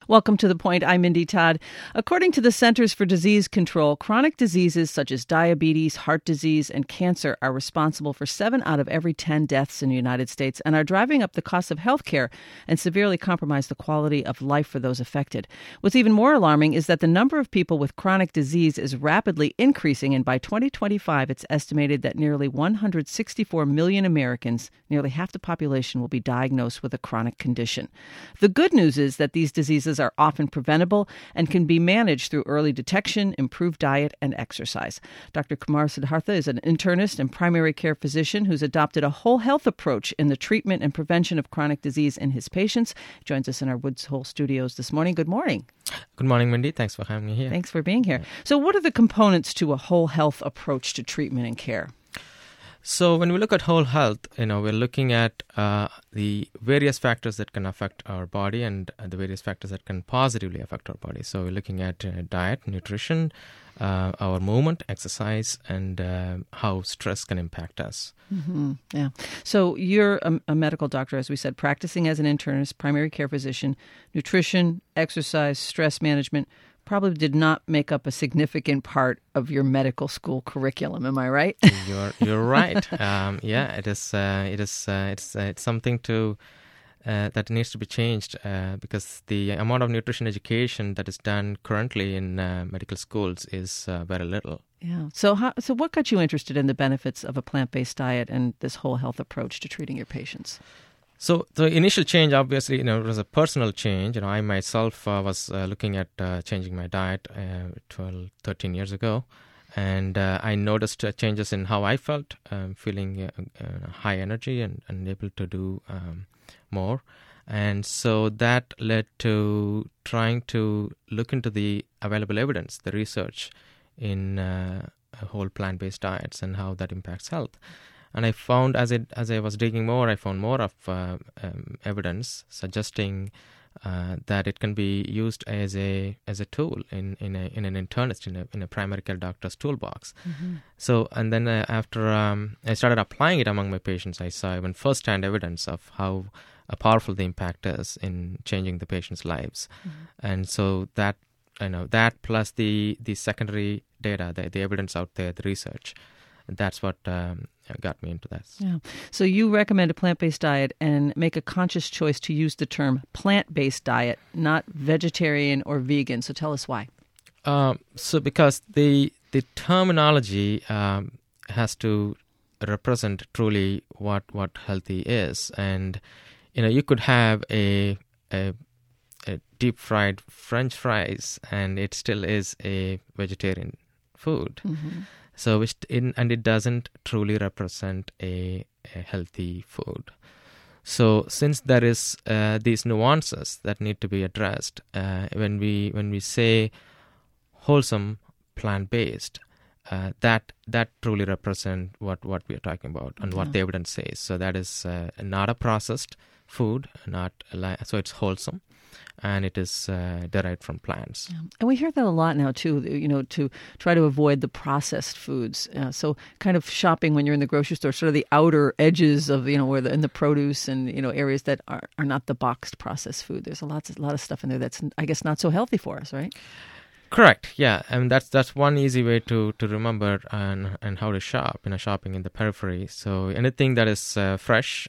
Welcome to The Point. I'm Mindy Todd. According to the Centers for Disease Control, chronic diseases such as diabetes, heart disease, and cancer are responsible for 7 out of every 10 deaths in the United States and are driving up the cost of health care and severely compromise the quality of life for those affected. What's even more alarming is that the number of people with chronic disease is rapidly increasing, and by 2025, it's estimated that nearly 164 million Americans, nearly half the population, will be diagnosed with a chronic condition. The good news is that these diseases are often preventable and can be managed through early detection, improved diet, and exercise. Dr. Kumar Siddhartha is an internist and primary care physician who's adopted a whole health approach in the treatment and prevention of chronic disease in his patients. He joins us in our Woods Hole studios this morning. Good morning. Good morning, Mindy. Thanks for having me here. Thanks for being here. So what are the components to a whole health approach to treatment and care? So when we look at whole health, we're looking at the various factors that can affect our body and the various factors that can positively affect our body. So we're looking at diet, nutrition, our movement, exercise, and how stress can impact us. Mm-hmm. Yeah. So you're a medical doctor, as we said, practicing as an internist, primary care physician. Nutrition, exercise, stress management probably did not make up a significant part of your medical school curriculum. Am I right? You're right. Yeah, it is. It's something that needs to be changed because the amount of nutrition education that is done currently in medical schools is very little. Yeah. So what got you interested in the benefits of a plant-based diet and this whole health approach to treating your patients? So the initial change, obviously, it was a personal change. I myself was looking at changing my diet 13 years ago, and I noticed changes in how I felt, feeling high energy and able to do more. And so that led to trying to look into the available evidence, the research in whole plant-based diets and how that impacts health. And I found, as I was digging more, I found more of evidence suggesting that it can be used as a tool in an internist, in a primary care doctor's toolbox. Mm-hmm. So, and then after I started applying it among my patients, I saw even first-hand evidence of how powerful the impact is in changing the patient's lives. Mm-hmm. And so that plus the secondary data, the evidence out there, the research, that's what got me into that. Yeah. So you recommend a plant-based diet and make a conscious choice to use the term plant-based diet, not vegetarian or vegan. So tell us why. So because the terminology has to represent truly what healthy is, and you could have a deep fried French fries, and it still is a vegetarian food. Mm-hmm. So it doesn't truly represent a healthy food. So since there is these nuances that need to be addressed, when we say wholesome plant-based, that truly represent what we are talking about and what the evidence says. So that is not a processed food, so it's wholesome. And it is derived from plants. Yeah. And we hear that a lot now, too, to try to avoid the processed foods. So kind of shopping when you're in the grocery store, sort of the outer edges of, where in the produce and, areas that are not the boxed processed food. There's a lot of stuff in there that's, I guess, not so healthy for us, right? Correct. Yeah. And that's one easy way to remember and how to shop, shopping in the periphery. So anything that is fresh,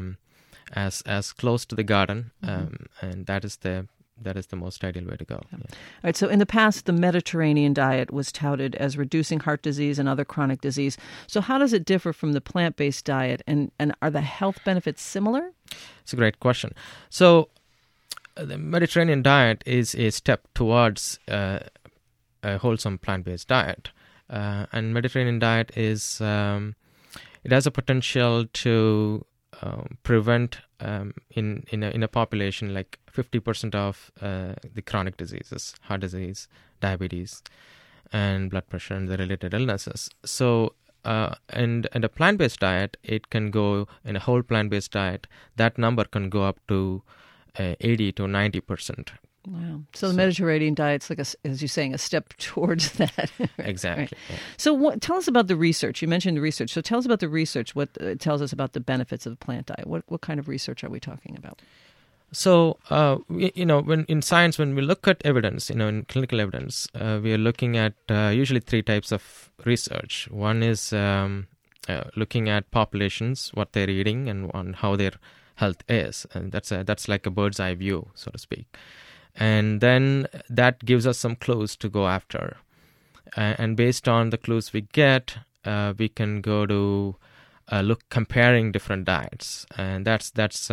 as close to the garden, and that is the most ideal way to go. Yeah. All right. So in the past, the Mediterranean diet was touted as reducing heart disease and other chronic disease. So how does it differ from the plant-based diet, and are the health benefits similar? It's a great question. So the Mediterranean diet is a step towards a wholesome plant-based diet, and Mediterranean diet is it has a potential to prevent in a population like 50% of the chronic diseases, heart disease, diabetes, and blood pressure and the related illnesses. So and a plant-based diet, it can go in a whole plant-based diet, that number can go up to 80 to 90%. Wow. So the Mediterranean diet's like, as you're saying, a step towards that. Right? Exactly. Right. Yeah. So tell us about the research. You mentioned the research. So tell us about the research. What it tells us about the benefits of the plant diet. What kind of research are we talking about? So, when in science, when we look at evidence, in clinical evidence, we are looking at usually three types of research. One is looking at populations, what they're eating, and on how their health is, and that's like a bird's eye view, so to speak. And then that gives us some clues to go after, and based on the clues we get, we can go to comparing different diets, and that's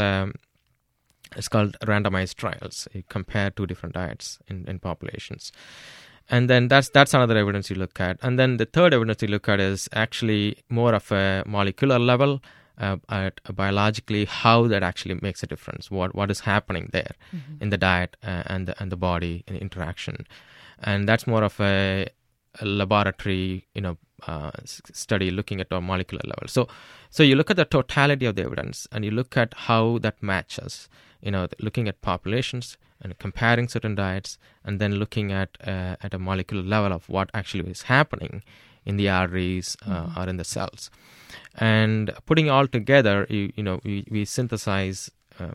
it's called randomized trials. You compare two different diets in populations. And then that's another evidence you look at. And then the third evidence you look at is actually more of a molecular level, at biologically how that actually makes a difference. What is happening there in the diet and the body interaction. And that's more of a laboratory, study looking at a molecular level. So you look at the totality of the evidence and you look at how that matches. Looking at populations and comparing certain diets, and then looking at a molecular level of what actually is happening in the arteries or in the cells, and putting all together, we synthesize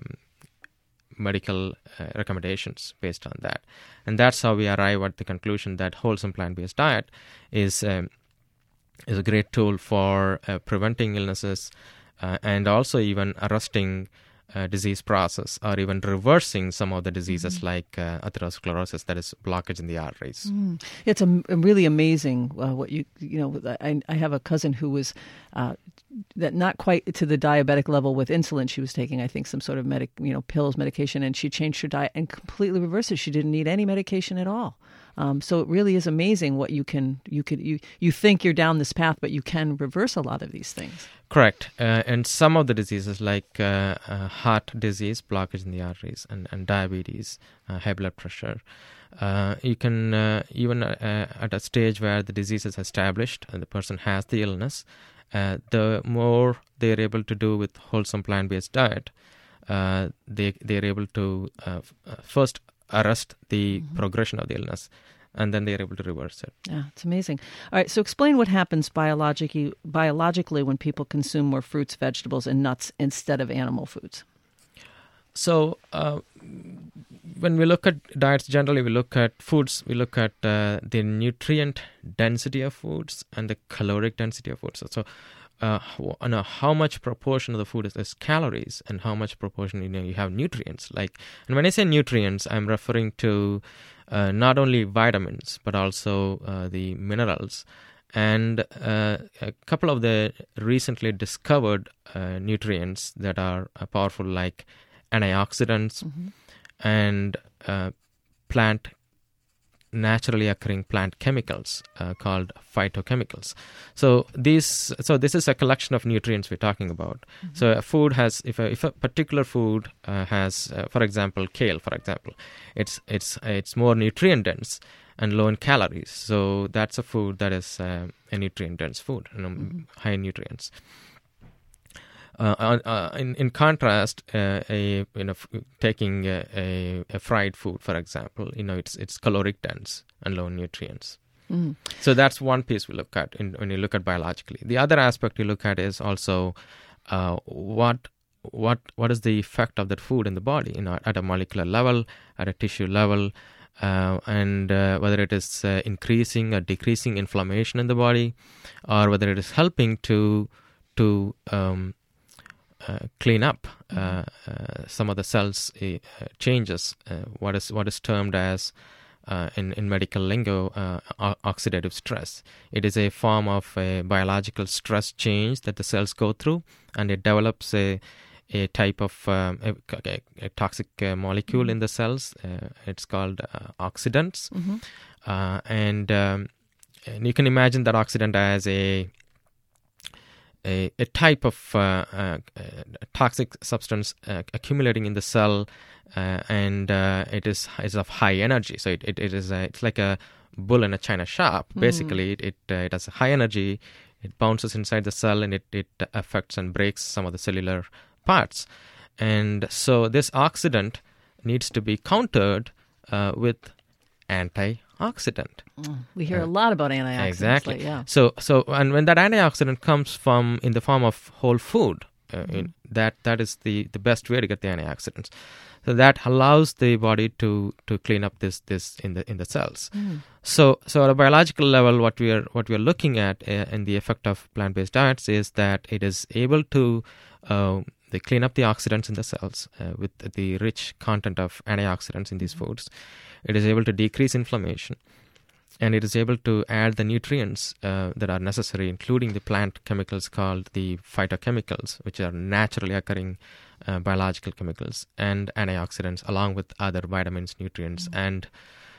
medical recommendations based on that, and that's how we arrive at the conclusion that wholesome plant-based diet is a great tool for preventing illnesses and also even arresting disease process, or even reversing some of the diseases like atherosclerosis, that is blockage in the arteries. It's really amazing what I have a cousin who was that not quite to the diabetic level with insulin she was taking, I think some sort of pills, medication, and she changed her diet and completely reversed it. She didn't need any medication at all. So it really is amazing what you think you're down this path, but you can reverse a lot of these things. Correct. And some of the diseases like heart disease, blockage in the arteries, and diabetes, high blood pressure, you can even at a stage where the disease is established and the person has the illness, the more they're able to do with wholesome plant-based diet, they're able to first arrest the progression of the illness, and then they're able to reverse it. Yeah, it's amazing. All right, so explain what happens biologically when people consume more fruits, vegetables, and nuts instead of animal foods. So when we look at diets, generally we look at foods, we look at the nutrient density of foods and the caloric density of foods. So how much proportion of the food is calories, and how much proportion you have nutrients. And when I say nutrients, I'm referring to not only vitamins but also the minerals, and a couple of the recently discovered nutrients that are powerful, like antioxidants and naturally occurring plant chemicals called phytochemicals. So this is a collection of nutrients we're talking about. So a food has, if a particular food has, for example, kale, for example, it's more nutrient dense and low in calories. So that's a food that is a nutrient dense food, high in nutrients. In contrast, taking a fried food, for example, it's caloric dense and low in nutrients. So that's one piece we look at when you look at biologically. The other aspect you look at is also what is the effect of that food in the body, at a molecular level, at a tissue level, and whether it is increasing or decreasing inflammation in the body, or whether it is helping to clean up some of the cells changes, what is termed as in medical lingo oxidative stress. It is a form of a biological stress change that the cells go through, and it develops a type of a toxic molecule in the cells. It's called oxidants, and you can imagine that oxidant as a type of toxic substance accumulating in in the cell, and it is of high energy. So it's like a bull in a china shop. Basically, it has a high energy. It bounces inside the cell, and it affects and breaks some of the cellular parts. And so this oxidant needs to be countered with antioxidant. We hear a lot about antioxidants. Exactly. So and when that antioxidant comes in the form of whole food, that is the best way to get the antioxidants. So that allows the body to clean up this in the cells. So at a biological level, what we are looking at in the effect of plant-based diets is that it is able to they clean up the oxidants in the cells with the rich content of antioxidants in these foods. It is able to decrease inflammation, and it is able to add the nutrients that are necessary, including the plant chemicals called the phytochemicals, which are naturally occurring biological chemicals, and antioxidants, along with other vitamins, nutrients, and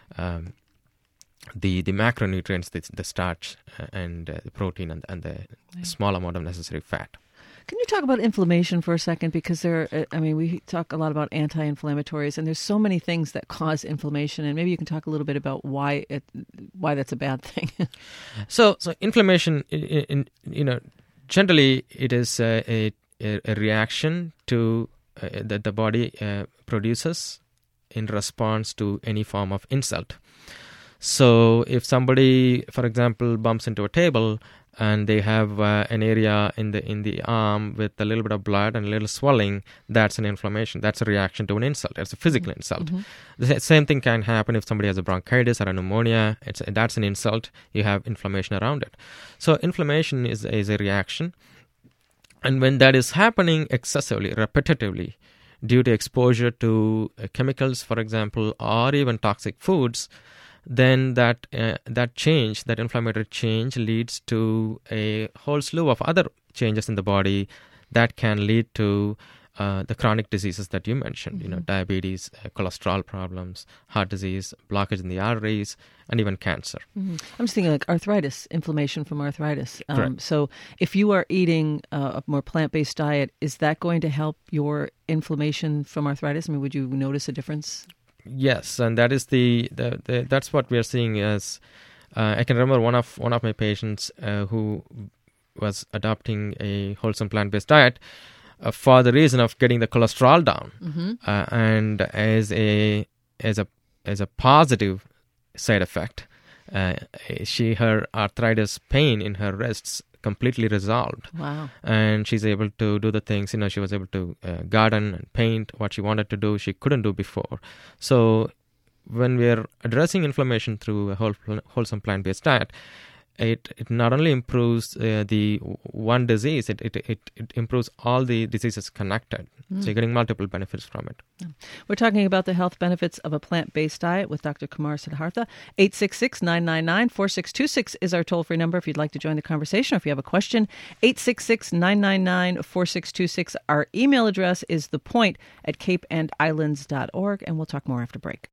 the macronutrients, the starch and the protein and the small amount of necessary fat. Can you talk about inflammation for a second? Because we talk a lot about anti-inflammatories, and there's so many things that cause inflammation, and maybe you can talk a little bit about why that's a bad thing. So inflammation, generally it is a reaction to that the body produces in response to any form of insult. So if somebody, for example, bumps into a table and they have an area in the arm with a little bit of blood and a little swelling, that's an inflammation. That's a reaction to an insult. It's a physical insult. The same thing can happen if somebody has a bronchitis or a pneumonia. That's an insult. You have inflammation around it. So inflammation is a reaction. And when that is happening excessively, repetitively, due to exposure to chemicals, for example, or even toxic foods, then that inflammatory change leads to a whole slew of other changes in the body that can lead to the chronic diseases that you mentioned, diabetes, cholesterol problems, heart disease, blockage in the arteries, and even cancer. I'm just thinking like arthritis, inflammation from arthritis. Correct. So if you are eating a more plant-based diet, is that going to help your inflammation from arthritis? I mean, would you notice a difference? Yes, and that is that's what we are seeing. As I can remember one of my patients who was adopting a wholesome plant-based diet for the reason of getting the cholesterol down, and as a positive side effect, her arthritis pain in her wrists completely resolved. Wow. And she's able to do the things, she was able to garden and paint what she wanted to do, she couldn't do before. So when we're addressing inflammation through a wholesome plant-based diet, it not only improves the one disease, it improves all the diseases connected. So you're getting multiple benefits from it. We're talking about the health benefits of a plant-based diet with Dr. Kumar Siddhartha. 866-999-4626 is our toll-free number if you'd like to join the conversation or if you have a question. 866-999-4626. Our email address is thepoint@capeandislands.org, and we'll talk more after break.